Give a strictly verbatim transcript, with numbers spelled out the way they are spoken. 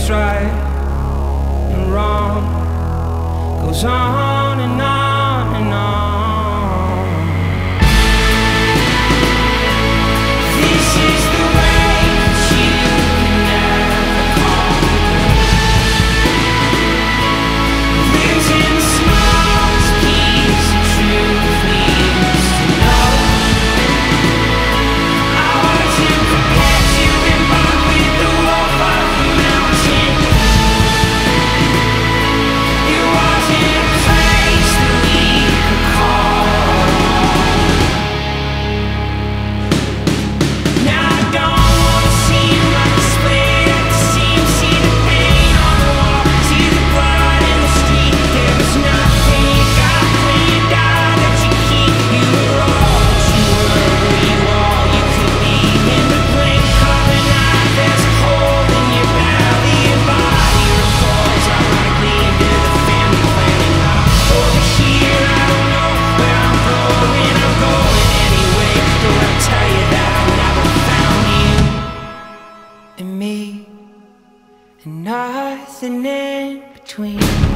what's right and wrong goes on and on and on. This is the way that you never conquer. Lives in the smallest piece of truth we used to know. I wasn't prepared to embark with the wolf of the mountain. It wasn't a place that we could call home. Now I don't wanna seem like a split to seem, see the pain on the wall, see the blood in the street. There was nothing you got when you died that you keep. You were all that you were, were you all you could be? In the blink of an eye, there's a hole in your belly. Your body records ironically into the family planning. I'm over here, I don't know where I'm going. I'm going anyway, but I'll tell you that I never found you and me, and nothing in between.